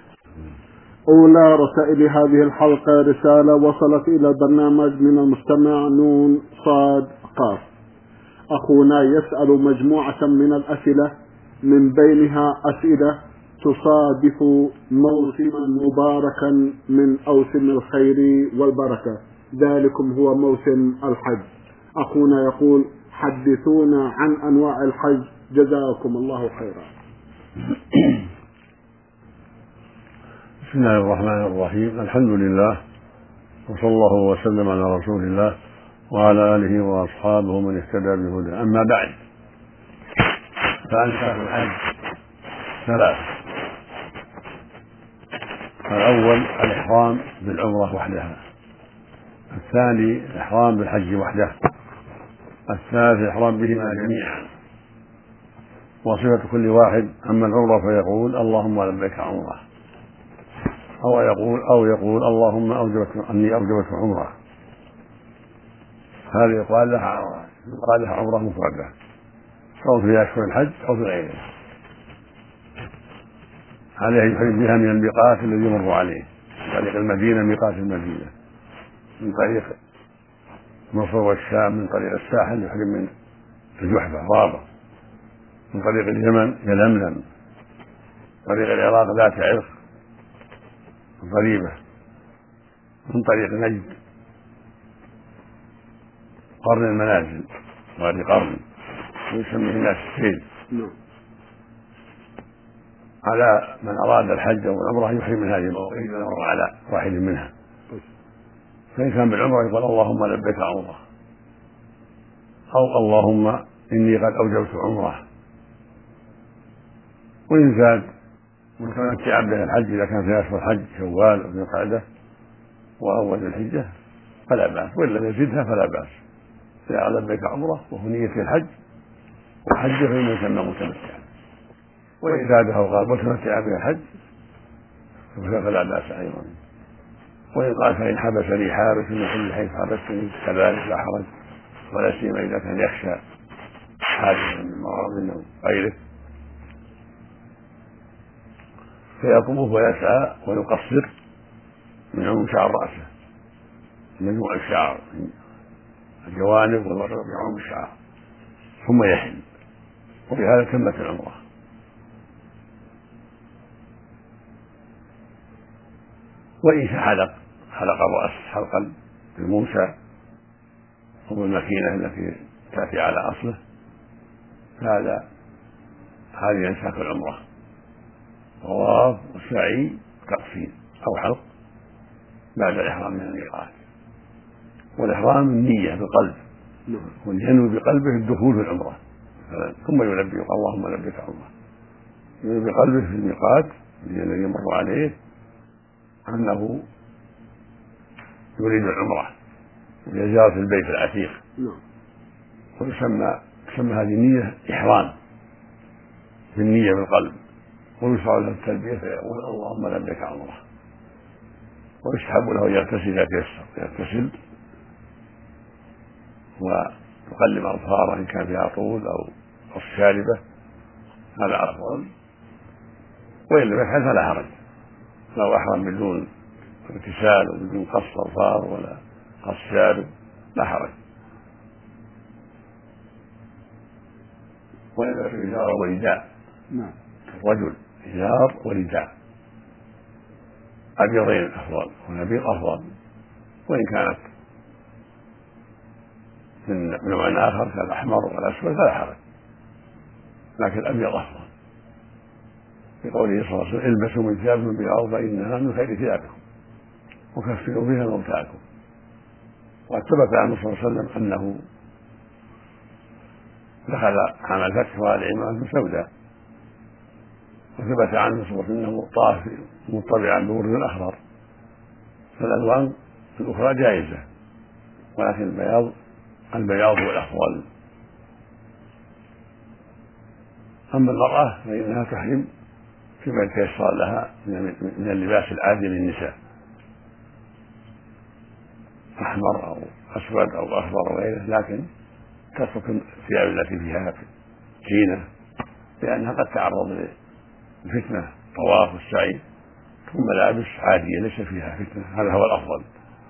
أولى رسائل هذه الحلقة رسالة وصلت إلى البرنامج من المستمع نون صاد قاف. أخونا يسأل مجموعة من الأسئلة، من بينها أسئلة تصادف موسما مباركا من أوسم الخير والبركة، ذلكم هو موسم الحج. أخونا يقول: حدثونا عن أنواع الحج، جزاكم الله خيرا. بسم الله الرحمن الرحيم، الحمد لله وصلى الله وسلم على رسول الله وعلى آله وأصحابه من اهتدى بهداه. أما بعد، فأنساك الحج ثلاث: الأول الإحرام بالعمرة وحدها، الثاني الإحرام بالحج وحده، الثالث الإحرام بهما جميعا. وصفة كل واحد: أما العمرة فيقول اللهم لبيك عمرة، أو يقول أو يقول اللهم أوجبت أني أوجبت عمرة، هذه يقال لها عمرة، يقال لها عمرة مفردة سواء في أشهر الحج أو في غيره. عليه يحرم بها من الميقات الذي يمر عليه، من طريق المدينة ميقات المدينة، من طريق مصر والشام، من طريق الساحل يحرم من الجحفة رابط، من طريق اليمن يلملم، طريق العراق ذات عرق ضريبة، من طريق نجد قرن المنازل وادي قرن ويسميه الناس السيل. على من أراد الحج أو العمرة يحرم من هذه المواقيت إذا مر على واحد منها. فإن كان بالعمرة يقول اللهم لبيك عمرة، أو اللهم إني قد أوجبت عمرة. وإن زاد متمتعا به الحج إذا كان في أشهر الحج شوال وذي القعدة وأول الحجة فلا بأس، وإلا يزيدها فلا بأس. إذا لبيك عمرة وهو نية الحج وحجه فإنه يسمى متمتعا، وإن زادها وقال متمتعا به الحج فلا بأس أيضا. وإن قال فإن حبسني حارس من كل حيث حبستني كذلك لا حرج، ولا سيما إذا كان يخشى حادثا من مرض أو غيره فيطوف ويسعى ويقصر من عموم شعر رأسه، مجموع الشعر الجوانب والوسط بعموم الشعر، ثم يحل، وبهذا تمت العمرة. وإن حلق حلق الرأس حلقا بالموسى أو بالمكينة التي تأتي على أصله فهذا هذه ينساك العمرة. طواف وسعي تقصير أو حلق بعد الإحرام من الميقات. والإحرام النية بالقلب، والينوي بقلبه الدخول في العمرة، ثم يلبي اللهم لبيك عمرة، ينوي بقلبه في الميقات الذي يمر عليه أنه يريد العمرة وزيارة البيت العتيق، ويسمى تسمى هذه النية إحرام بالنية بالقلب، ويشرع له التلبية فيقول اللهم لبيك عمرة، ويسحب له يغتسل إذا تيسر يغتسل ويقلم أظفاره إن كان فيها طول أو الشاربة، هذا أفضل، وإن لم يفعل فلا حرج، لو أحرم بدون اغتسال وبدون قص أظفار ولا قص شارب لا حرج. وإذا في إزار ورداء، الرجل إزار ورداء أبيضين أفضل والأبيض أفضل، وإن كانت من نوع آخر كالأحمر والأسود فلا حرج، لكن الأبيض أفضل، بقوله صلى الله عليه وسلم البسوا من ثيابكم بياض فإنها من خير ثيابكم وكفنوا بها موتاكم. وقد ثبت عنه صلى الله عليه وسلم أنه دخل عام الفتح وعلى عمامة سوداء، وثبت عنه صلى الله عليه وسلم أنه طاف مطبعا بورد الأخضر، فالألوان الأخرى جائزة، ولكن البياض البياض هو الأفضل. أما المرأة فإنها تحرم فيما يتيسر لها من اللباس العادي للنساء، أحمر أو أسود أو أخضر وغيره، لكن تترك الثياب التي فيها زينة لأنها قد تعرض لفتنة طواف والسعي، ثم ملابس عادية ليس فيها فتنة، هذا هو الأفضل.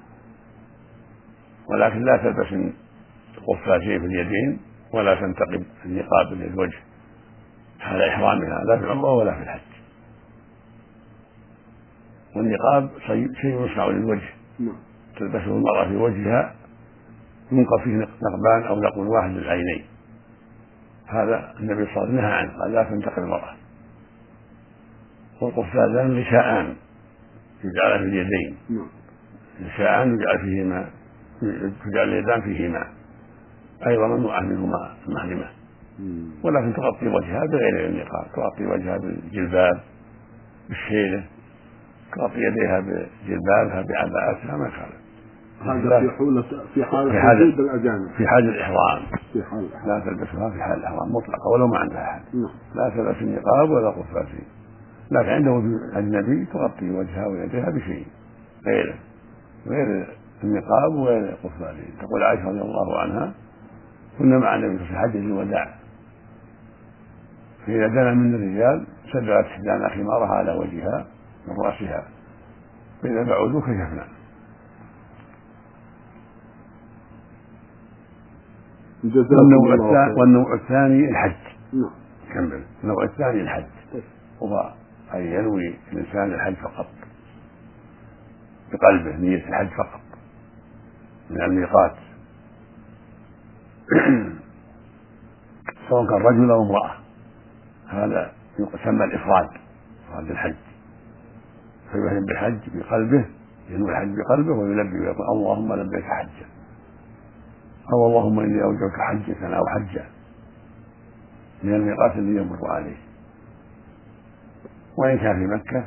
ولكن لا تلبس قفازين في اليدين ولا تنتقب النقاب من الوجه حال إحرامها لا في العمرة ولا في الحج. والنقاب شيء يصنع للوجه تلبسه المرأة في وجهها ينقب فيه نقبان أو نقب واحد للعينين، هذا النبي صلى الله عليه وسلم نهى عنه، قال لا تنتقب المرأة. والقفازان لشاءان يجعل في اليدين، لشاءان يجعل فيهما تجعل اليدان فيهما أيضا ممنوعة منهما المحرمة، ولكن تغطي وجهها بغير النقاب، تغطي وجهها بالجلباب بالشيلة، تغطي يديها بجلبابها بعباءتها ما كان. هذا في حولة في حال وجود الأجانب، في حال الإحرام في حال لا تلبسها في حال الإحرام مطلقة ولو ما عندها أحد، لا تلبس النقاب ولا قفازين، لكن عنده وجود النبي تغطي وجهها ويديها بشيء غير غير النقاب وغير القفازين. تقول عائشة رضي الله عنها كنا مع النبي في حجة الوداع، فإذا دنا من الرجال سدلت إحدانا خمارها على وجهها من رأسها، فإذا بعودوا كشفنا. والنوع, والنوع الثاني الحج. نعم. كمل. النوع الثاني الحج، هو أن ينوي الإنسان الحج فقط بقلبه، نية الحج فقط من الميقات سواء كان رجل أو امرأة، هذا يسمى الإفراد، إفراد الحج، فيحرم بالحج بقلبه، ينوي الحج بقلبه ويلبي ويقول اللهم لبيك حجا، أو اللهم إني أوجبك حجة أو حجة من الميقات الذي يمر عليه. وإن كان في مكة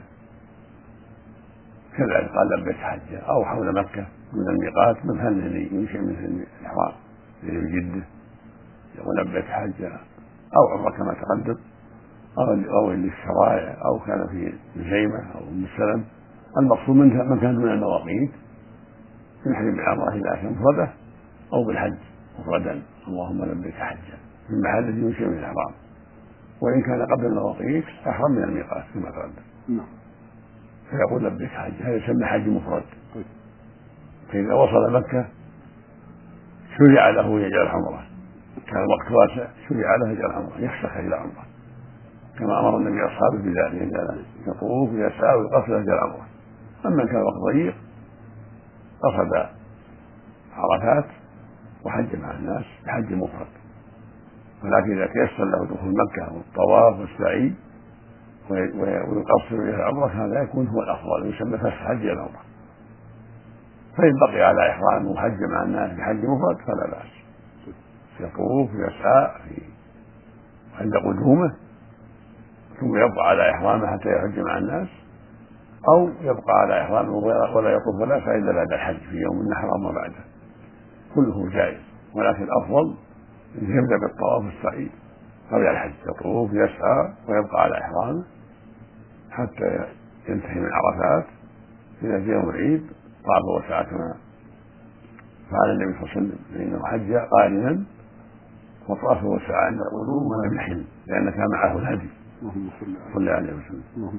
كذلك قال لبيك حجة، أو حول مكة من الميقات من هل الذي يمشي من الإحرام الذي بجده يقول لبيك حجة، أو عمره كما تقدم، أو أو للشرائع، أو كان في الجيمة أو أم السلم. المقصود منها من كان دون المواقيت يحرم بالعمرة إذا كان مفردة أو بالحج مفردا اللهم لبيك حجا في المحل الذي يمشي من الإحرام. وإن كان قبل المواقيت أحرم من الميقات كما تقدم، فيقول لبيك حج، هذا يسمى حج مفرد. فإذا وصل مكة شرع له يجعل عمره، كان الوقت واسع شرع له يجعل عمره، يفسخ إلى عمره كما أمر النبي أصحابه بذلك، يطوف يسعى ويقصد يجعل عمره. أما كان الوقت ضيق قصد عرفات وحج مع الناس بحج مفرد. ولكن إذا تيسر له دخول مكة والطواف والسعي ويقصر إلى العمرة هذا يكون هو الأفضل ويسمى فسخ حج العمرة. فإن بقي على إحرام وحج مع الناس بحج مفرد فلا بأس، يطوف ويسعى عند قدومه ثم يبقى على إحرامه حتى يحج مع الناس، أو يبقى على إحرامه ولا يطوف ولا فعل بعد الحج في يوم النحر أو ما بعده، كله جائز. ولكن الأفضل أن يبدأ بالطواف والسعي قبل الحج، يطوف يسعى ويبقى على إحرامه حتى ينتهي من عرفات. إذا جاء يوم العيد طاف وسعى كما فعل النبي صلى الله عليه وسلم، فإنه حج قارنا وطاف وسعى عند القدوم ولم يحل لأن كان معه الهدي صلى الله عليه وسلم.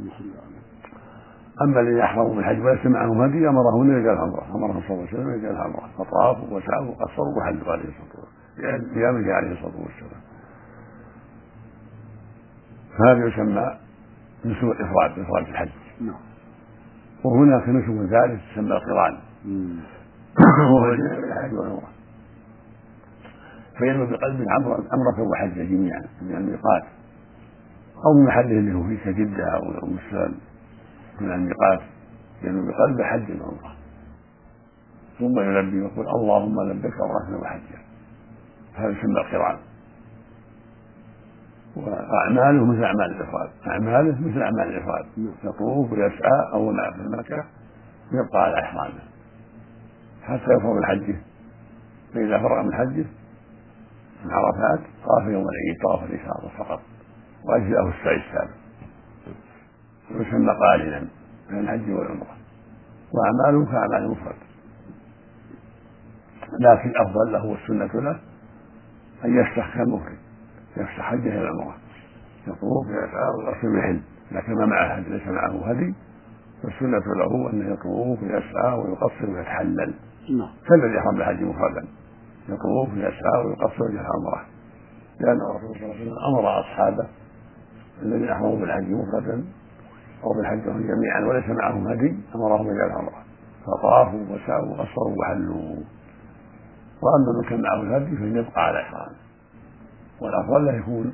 أما الذين يحرموا بالحج وليس معهم هدي أمرهم أن يجعل عمرة، أمرهم صلى الله عليه وسلم يجعل عمرة، فطافوا وسعوا وقصروا وحلوا عليه الصلاة والسلام بأمره عليه الصلاة والسلام. فهذا يسمى نسك الإفراد، إفراد الحج. وهناك نسك ثالث يسمى القران، وهو الحج والعمرة، فينوي بقلب عمرة وحجة جميعا من الميقات أو من محله اللي هو فيه كجدة أو أم السلام من الميقات، ينوي بقلب حج العمرة، ثم يلبي ويقول اللهم لبيك عمرة وحجة، هذا يسمى القران. وأعماله مثل أعمال الإفراد، أعماله مثل أعمال الإفراد، يطوف ويسعى أول ما في مكة ويبقى على إحرامه حتى يفرغ من حجه، فإذا فرغ من حجه من عرفات طاف يوم العيد طواف الإفاضة فقط وأجزأه السعي السابق، ويسمى قارنا بين الحج والعمرة، وأعماله كأعمال المفرد. لكن الأفضل له والسنة له أن يفسخ كالمفرد، يفسخ حجه إلى العمرة، يطوف ويسعى ويقصر ويحل، لكن ما معه هدي، ليس معه هدي، والسنة له أن يطوف ويسعى ويقصر ويتحلل كالذي يحرم بالحج مفردا، يطوف ويسعى ويقصر ويجعل عمره، لأن الرسول صلى الله عليه وسلم أمر أصحابه الذين أحرموا بالحج مفردا أو بالحج جميعا وليس معهم هدي أمرهم بجعل عمره، فطافوا وسعوا وقصروا وحلوا. وأما من كان معه الهدي فليبقى على إحرامه، والأفضل لا يكون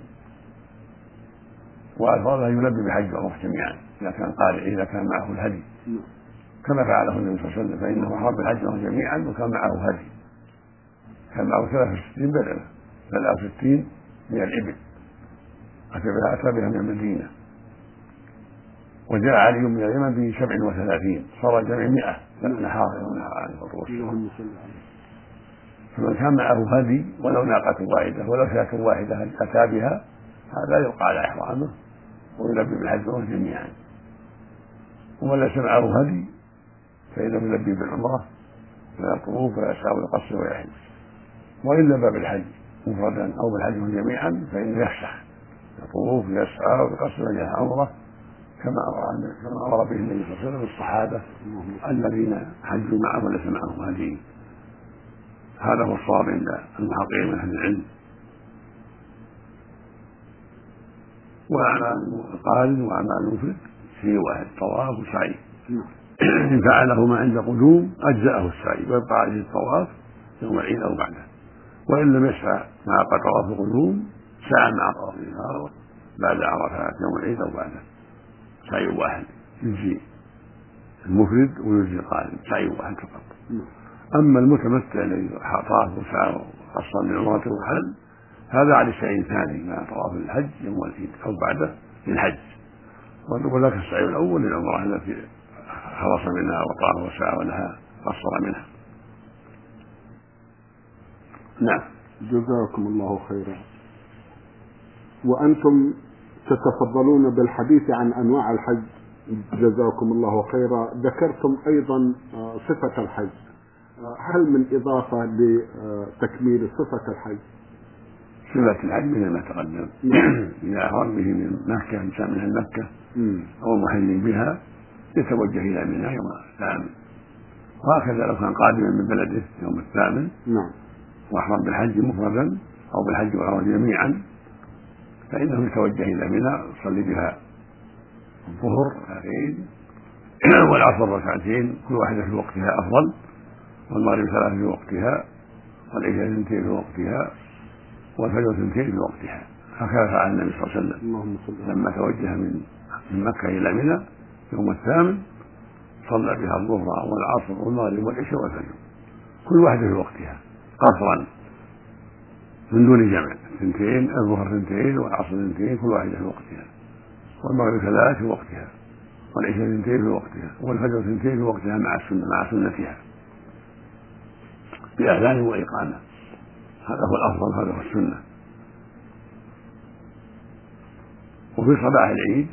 والأفضل أن يلبي بحج وعمرة جميعا إذا كان قارئ، إذا كان معه الهدي كما فعله النبي صلى الله عليه وسلم، فإنه أحرم بالحج وعمرة جميعا وكان معه هدي، كان معه ثلاثة وستين بدنة، ثلاثة وستين من الإبل أتى بها من المدينة، وجاء علي من اليمن بسبع وثلاثين، صار الجمع مئة نحار ونحر عن الرسول. فمن كان معه هدي ولو ناقة واحدة ولو شاة واحدة أتى بها هذا يبقى على إحرامه ويلبي بالحج جميعا. ومن ليس معه هدي فإنه يلبي بالعمرة ويطوف ويسعى ويقصر ويحج، وإن لبى بالحج مفردا أو بالحج جميعا فإنه يفسخ، يطوف ويسعى ويقصر ويجعل عمره كما أمر به النبي صلى الله عليه وسلم الصحابة الذين حجوا معه وليس معهم هدي. هذا هو الصواب عند المحققين من أهل العلم. وأعمال القارن وأعمال المفرد شيء واحد، طواف وسعي. إن فعله ما عند قدوم أجزأه السعي ويبقى عليه الطواف يوم العيد أو بعده، وإن لم يسعى مع طواف القدوم سعى مع طواف الإفاضة بعد عرفات يوم العيد أو بعده، سعي واحد يجزي المفرد ويجزي القارن، سعي واحد فقط. أما المتمتع الذي طاف وسعى وقصر من عمرته وحل هذا على سعي ثاني مع طواف الحج يوم العيد أو بعده للحج، وذاك السعي الأول للعمرة التي خلص منها وطاف وسعى ولها قصر منها. نعم. جزاكم الله خيرا. وأنتم تتفضلون بالحديث عن أنواع الحج، جزاكم الله خيرا. ذكرتم أيضا صفة الحج، هل من إضافة لتكميل صفة الحج؟ صفة الحج مثل ما تقدم إذا أحرم به من مكة إنسان من مكة أو محل بها يتوجه إلى منى يوم الثامن، وهكذا لو كان قادما من بلده يوم الثامن نعم وأحرم بالحج مفردا أو بالحج والعمرة جميعا فإنه يتوجه إلى منى يصلي بها الظهر ركعتين والعصر ركعتين كل واحدة في وقتها أفضل، والمغرب ثلاث في وقتها، والعشاء اثنتين في وقتها، والفجر اثنتين في وقتها، هكذا فعل النبي صلى الله عليه وسلم لما توجه من من مكة إلى منى يوم الثامن صلى بها الظهر والعصر والمغرب والعشاء والفجر كل واحدة في وقتها قصرا من دون جمع، اثنتين الظهر اثنتين والعصر اثنتين كل واحدة في وقتها والمغرب ثلاث في وقتها، والعشاء اثنتين في وقتها، والفجر اثنتين في وقتها مع السنة مع سنتها بأذان وإقامة. هذا هو الأفضل، هذا هو السنة. وفي صباح العيد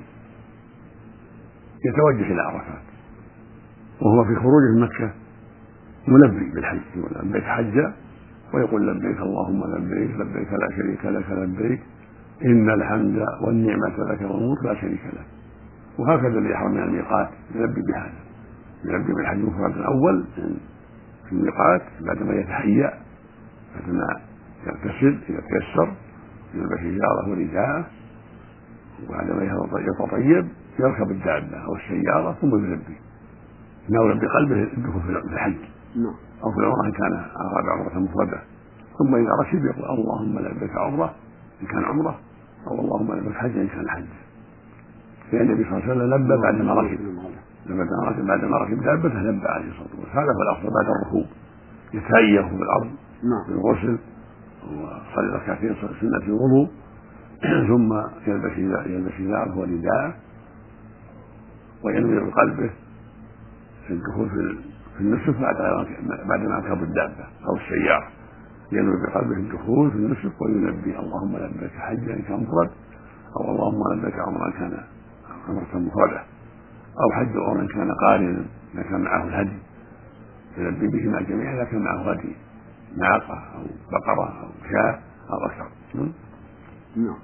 يتوجه إلى عرفات وهو في خروجه من مكة ملبي بالحج، يقول لبيك حجا، ويقول لبيك اللهم لبيك لبيك لا شريك لك لبيك إن الحمد والنعمة لك والملك لا شريك لك. وهكذا اللي يحرم من الميقات يلبي بهذا، يلبي بالحج المفرد الأول في الميقات بعدما يتهيأ، بعدما يغتسل إذا تيسر، يلبس إزاره ورداءه، وبعدما يتطيب يركب الدابة أو السيارة ثم يلبي، يناول بقلبه الدخول في الحج أو في العمرة إن كان أراد عمرة مفردة، ثم إذا ركب يقول اللهم لبيك عمرة إن كان عمرة، أو اللهم لبيك حج إن كان حج. لأن النبي صلى الله عليه وسلم لبى بعدما ركب، بعدما ركب دابته لبى عليه الصلاة والسلام. هذا هو الأفضل بعد الركوب، يتهيأ في الأرض بالغسل وصلي ركعتين سنة الوضوء ثم يلبس يلبس إزاره ورداءه وينوي بقلبه الدخول في النسك بعدما ركب الدابة أو السيارة، ينوي بقلبه الدخول في النسك ويلبي اللهم لبيك حجا إن كان مفرد، أو اللهم لبيك عمرا كان عمرة مفردة، أو حج عمرا كان قارنا إذا كان معه الهدي يلبي بهما جميعا إذا كان معه هدي ناقة أو بقرة أو شاة أو أكثر. نعم.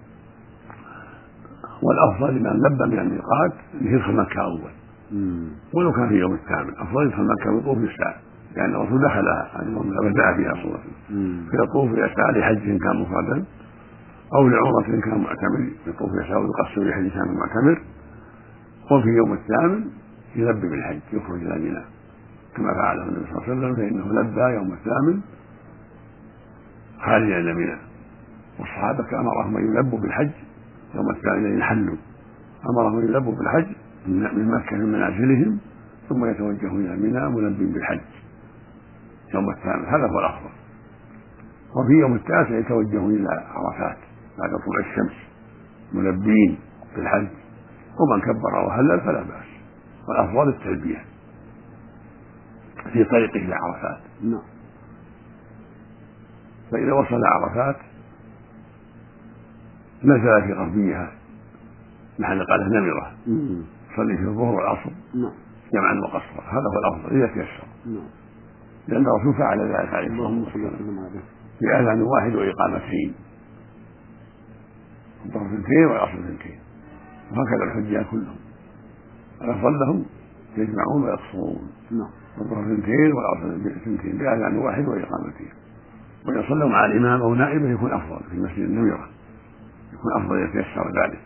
والأفضل لمن لبى من الميقات يدخل مكة أول، ولو كان في يوم الثامن أفضل يدخل مكة ويطوف بالسعي، لأن الرسول دخلها بدأ فيها صلى الله عليه وسلم فيطوف يسعى لحج كان مفردا أو لعمرة كان معتمر، يطوف يسعى ويقصر لحج كان معتمر، وفي يوم الثامن يلبي بالحج يخرج إلى منى كما فعله النبي صلى الله عليه وسلم، فإنه لبى يوم الثامن خارجا إلى منى، والصحابة أمرهم أن يلبوا بالحج يوم الثامن يحلوا، أمرهم أن يلبوا بالحج من مكة من منازلهم ثم يتوجهوا إلى منى ملبي بالحج يوم الثامن، هذا هو الأفضل. وفي يوم التاسع يتوجهون إلى عرفات بعد طلوع الشمس ملبين بالحج، ومن كبر وهلل فلا بأس، والأفضل التلبية في طريقه إلى عرفات. فإذا وصل عرفات نزل في غربيها محل قاله نمرة صلي في الظهر والعصر جمعا وقصرا، هذا هو الأفضل إذا تيسر، لأن الرسول فعل ذلك عليه الصلاة والسلام بأذان واحد وإقامتين، الظهر اثنتين والعصر اثنتين، وهكذا الحجاج كلهم الأفضل لهم يجمعون ويقصرون، الظهر اثنتين والعصر اثنتين بأذان واحد وإقامتين، وإن صلوا مع الإمام أو نائبه يكون أفضل في مسجد النمرة، يكون أفضل يتيسر ذلك.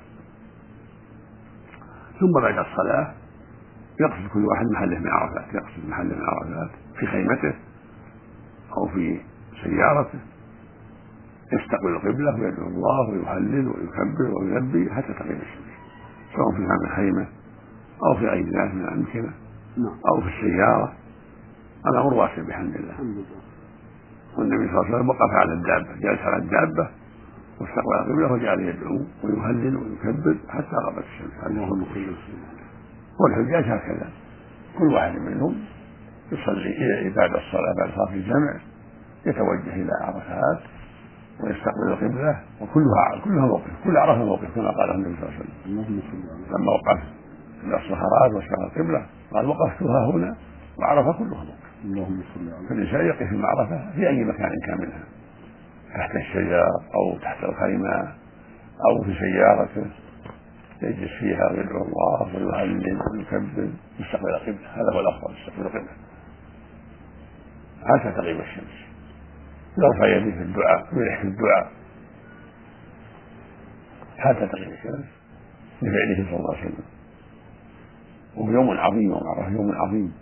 ثم بعد الصلاة يقصد كل واحد محله من عرفات، يقصد محله من عرفات في خيمته أو في سيارته، يستقبل القبلة ويدعو الله ويهلل ويكبر ويلبي حتى تغيب الشمس، سواء في هذه الخيمة أو في أي ذات من الأمكنة أو في السيارة، الأمر واسع بحمد الله. والنبي صلى الله عليه وسلم وقف على الدابة، جالس على الدابة واستقبل القبلة وجعل يدعو ويهلل ويكبر حتى غابت الشمس. والحجاج هكذا كل واحد منهم يصلي بعد الصلاة بعد صلاة الجمع يتوجه إلى عرفات ويستقبل القبلة، وكلها كلها موقف، كل عرفة موقف كما قال النبي صلى الله عليه وسلم لما وقف إلى الصخرات واستقبل القبلة قال وقفتها هنا وعرفة كلها موقف. فالإنسان يقف في عرفة في أي مكان كان منها، تحت الشجر أو تحت الخيمة أو في سيارته يجلس فيها ويدعو الله ويهلل ويكبر يستقبل القبلة، هذا هو الأفضل يستقبل القبلة حتى تغيب الشمس، يرفع يديه في الدعاء ويلح في الدعاء حتى تغيب الشمس بفعله صلى الله عليه وسلم. ويوم عظيم وعرفه يوم عظيم،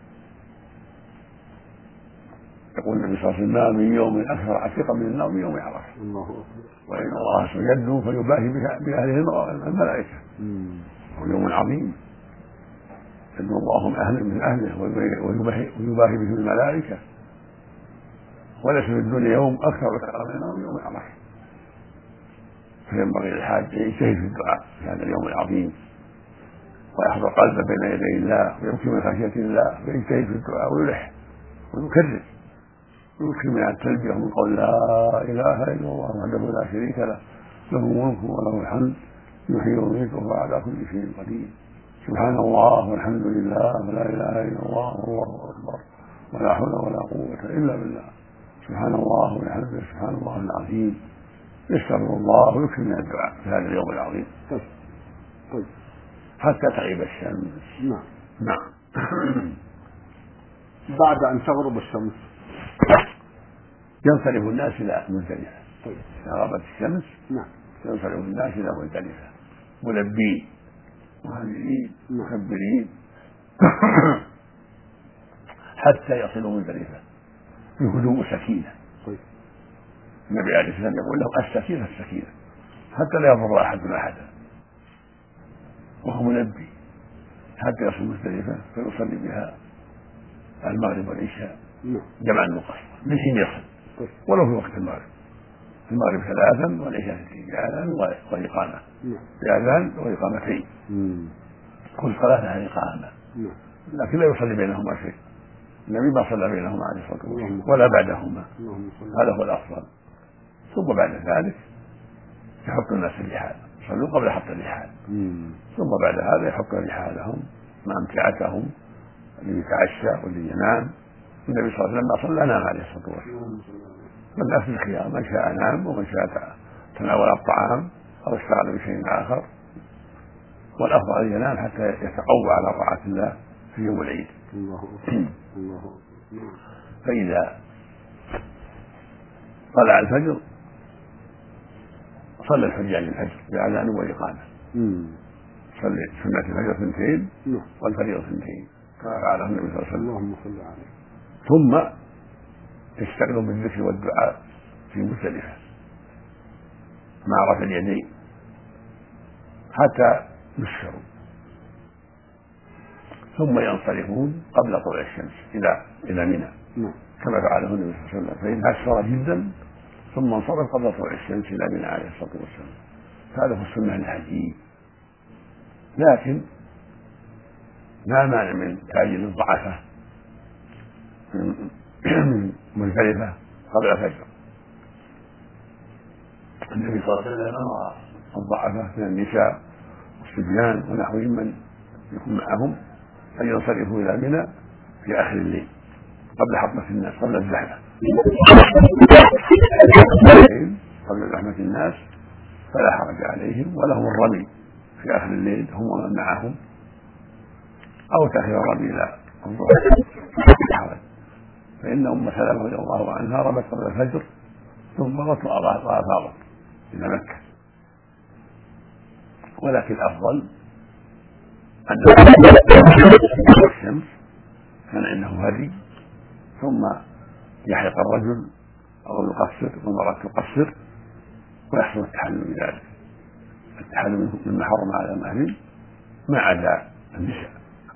يقول النبي صلى الله عليه وسلم ما من يوم أكثر عتيقا من النار من يوم عرفه، وإن الله يدنو فيباهي بأهله الملائكة، هو يوم عظيم يدنو الله أهلا من أهله ويباهي به الملائكة، وليس في الدنيا يوم أكثر عتيقا من النار من يوم عرفه. فينبغي للحاج ان يجتهد في الدعاء في هذا اليوم العظيم، ويحضر قلبه بين يدي الله ويبكي من خشيه الله، ويجتهد في الدعاء ويلح ويكرر ويكثر من التلبيه ومن قول لا اله الا الله وحده لا شريك له له الملك وله الحمد يحيي ويميت وهو على كل شيء قدير، سبحان الله والحمد لله ولا اله الا الله والله اكبر ولا حول ولا قوه الا بالله، سبحان الله وبحمده سبحان الله العظيم، يستغفر الله ويكثر من الدعاء في هذا اليوم العظيم. طيب طيب حتى تغيب الشمس. نعم نعم. بعد أن تغرب الشمس ينصرف الناس إلى مزدلفة. طيب إذا غابت الشمس نعم ينصرف الناس إلى مزدلفة ملبين مهللين مكبرين حتى يصلوا مزدلفة بهدوء سكينة. طيب النبي عليه السلام يقول له السكينة السكينة حتى لا يضر أحد أحدا، وهو ملبي حتى يصل مزدلفة فيصلي بها المغرب والعشاء جمعا مقصرا من حين يصل، ولو في وقت المغرب، المغرب ثلاثا والعشاء اثنين بأذان وإقامة، بأذان وإقامتين، كل صلاة لها إقامة، لكن لا يصلي بينهما شيء، النبي ما صلى بينهما عليه الصلاة والسلام ولا بعدهما، هذا هو الأفضل. ثم بعد ذلك يحط الناس الرحال، صلوا قبل حط الرحال، ثم بعد هذا يحطون رحالهم مع امتعتهم اللي يتعشى واللي ينام. النبي صلى الله عليه وسلم ما صلى نام عليه الصلاه والسلام، فالناس الخيار من شاء نام ومن شاء تناول الطعام او اشتغل بشيء اخر، والافضل ان ينام حتى يتقوى على طاعه الله في يوم العيد. فاذا طلع الفجر صلى الحجاج الفجر باذان واقامه، صلي سنه الفجر اثنتين والفجر اثنتين كما فعله النبي صلى الله عليه وسلم. اللهم صل عليه. ثم يشتغلوا بالذكر والدعاء في مزدلفة مع رفع اليدين حتى يسفروا، ثم ينصرفون قبل طلوع الشمس إلى إلى منى كما فعله النبي صلى الله عليه وسلم، فإن أسفر جدا ثم انصرف قبل طلوع الشمس إلى منى عليه الصلاة والسلام. هذا هو السنة الحجية، لكن لا مانع من تعجيل الضعفاء منفردة قبل الفجر. النبي صلى الله عليه وسلم أمر الضعفاء من النساء والصبيان ونحوهم من يكون معهم أن ينصرفوا إلى منى في آخر الليل قبل حطمة الناس، قبل الزحمة، قبل زحمة الناس، فلا حرج عليهم، ولهم الرمي في آخر الليل هم ومن معهم، أو تأخير الرمي إلى الظهر، فإن أم سلمة رضي الله عنها رمت قبل الفجر ثم رمت وأفاضت إلى مكة. ولكن الأفضل أن الشمس كان عنده هدي ثم يحلق الرجل أو يقصر والمرأة تقصر ويحصل التحلل بذلك، التحلل مما حرم على المحرم ما عدا النساء،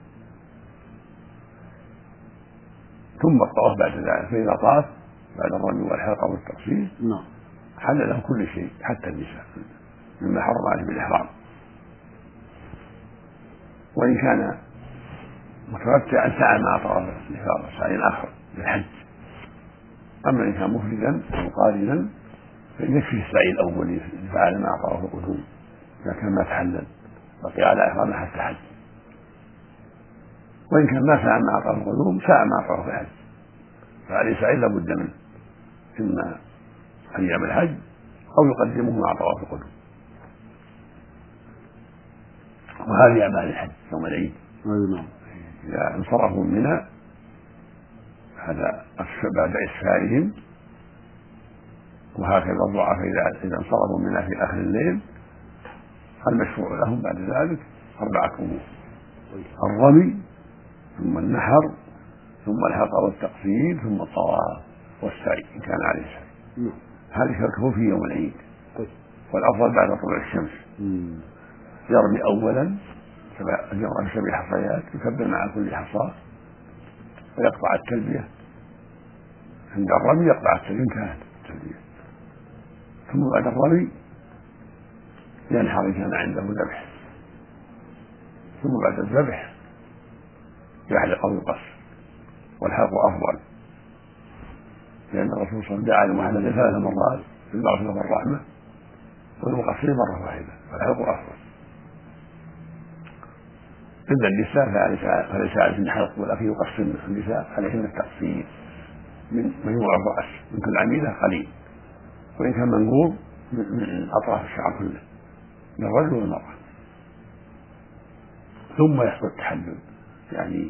ثم الطواف بعد ذلك. فإذا طاف بعد الرمي والحلقة والتقصير حل له كل شيء حتى النساء مما حرم عليه بالإحرام، وإن كان متمتعا سعى مع طواف الإفاضة سعي آخر للحج. أما إن كان مفردا أو قارنا فيكفي السعي الأولي فعل مع طواف القدوم إذا كان ما تحلل بقي على إحرامه حتى حج، وإن كان ما سعى مع طواف القدوم سعى مع طواف الحج، فعليه سعي لا بد منه إما أيام الحج أو يقدمه مع طواف القدوم. وهذه أعمال الحج يوم العيد إذا انصرفوا منها هذا بعد إسفارهم، وهكذا الضعفاء إذا انصرفوا منها في آخر الليل المشروع لهم بعد ذلك أربعة أمور: الرمي ثم النحر ثم الحلق والتقصير ثم الطواف والسعي إن كان عليه سعي. هذه شركه في يوم العيد، والأفضل بعد طلوع الشمس يرمي أولا يرمي سبع حصيات يكبر مع كل حصاة ويقطع التلبية عند الرمي، يقطع التلبية انتهت التلبية، ثم بعد الرمي ينحر إن كان عنده ذبح، ثم بعد الذبح يحلق أو يقصر، والحلق أفضل، لأن الرسول صلى الله عليه وسلم دعا للمحلق ثلاث مرات بالمغفرة والرحمة، والمقصر مرة واحدة، فالحلق أفضل. إلا النساء فليس عليهن الحلق، ولكن يقصرن النساء عليهن التقصير من مجموع الرأس من كل عميلة قليل، وإن كان منقوب من أطراف الشعر كله للرجل والمرأة. ثم يحصل التحلل، يعني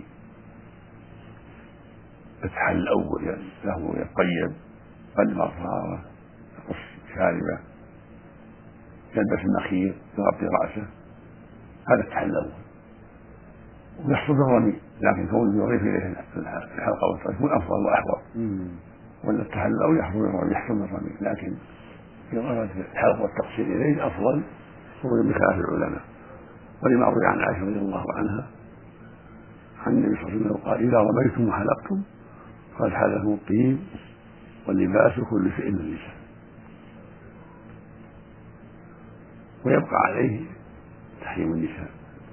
التحلل الأول يعني له يطيب قلم أظفاره، يقص شاربه، يلبس النخير، يغطي رأسه، هذا التحلل الأول. ويحصل بالرمي، لكن كونه يضيف إليه الحلقة والتقصير يكون أفضل وأحوط، وأن التحلل الأول يحصل بالرمي يحصل بالرمي، لكن في غرض الحلق والتقصير إليه أفضل، هو بخلاف العلماء. ولما روي عن عائشة رضي الله عنها عن النبي صلى الله عليه وسلم قال: إذا رميتم وحلقتم قد حدثوا الطيب واللباس وكل شيء من النساء. ويبقى عليه تحريم النساء،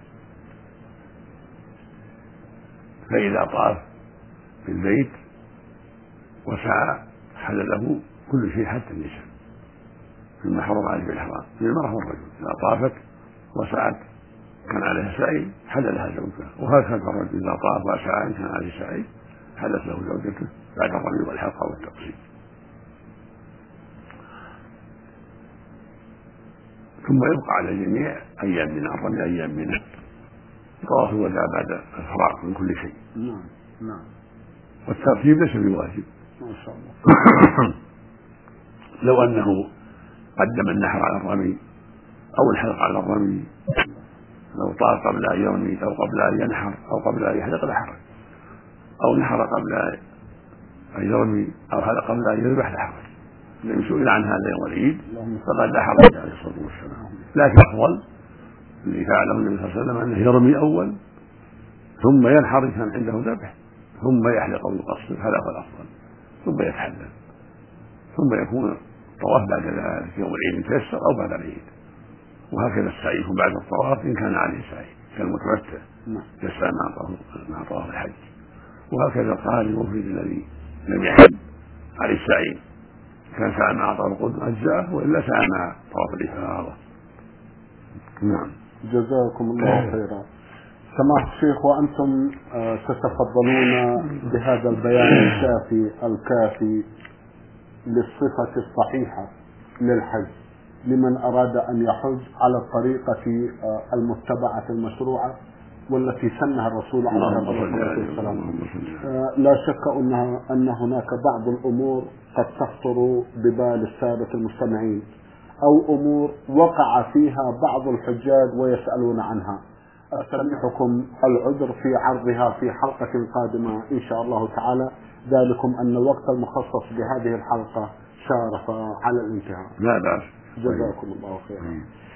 فإذا طاف في البيت وسعى حل له كل شيء حتى النساء مما حرم عليه بالحرام من المرأة والرجل. إذا طافت وسعت كان عليها سعي حل لها زوجها، وهكذا الرجل إذا طاف وسعى كان عليه سعي حلت له زوجته بعد الرمي والحلقة والتقصير. ثم يبقى على الجميع أيام من الرمي أيام منه، طواف الوداع بعد الفراغ من كل شيء. نعم نعم. والترتيب ليس بواجب ما شاء الله. لو أنه قدم النحر على الرمي أو الحلق على الرمي، لو طاف قبل أن يرمي أو قبل أن ينحر أو قبل أن يحلق لا حرج، أو نحر قبل أن يرمي أو حلق قبل أن يذبح لا حرج. النبي سئل عن هذا يوم العيد فقال لا حرج عليه الصلاة والسلام، لكن أفضل اللي فعله النبي صلى الله عليه وسلم أنه يرمي أول ثم ينحر إن كان عنده ذبح ثم يحلق أو يقصر، هذا هو الأفضل، ثم يتحلل، ثم يكون الطواف بعد ذلك يوم العيد يتيسر أو بعد العيد. وهكذا السعي يكون بعد الطواف إن كان عليه سعي كالمتمتع يسعى مع طواف الحج، وهكذا القارئ المفرد الذي لم يحج عليه السعي كان سعى مع طواف القدم أجزاءه، وإلا سعى مع طواف الإفاضة. نعم. جزاكم الله خيرا. سماحة الشيخ، وأنتم تتفضلون بهذا البيان الشافي الكافي للصفة الصحيحة للحج لمن أراد أن يحج على الطريقة المتبعة المشروعة والتي سنها الرسول عليه الصلاة والسلام. لا شك أن هناك بعض الأمور قد تخطر ببال السادة المستمعين، أو أمور وقع فيها بعض الحجاج ويسألون عنها. أستمعكم العذر في عرضها في حلقة قادمة إن شاء الله تعالى، ذلكم أن الوقت المخصص بهذه الحلقة شارف على الانتهاء. لا بأس. جزاكم الله خيرا.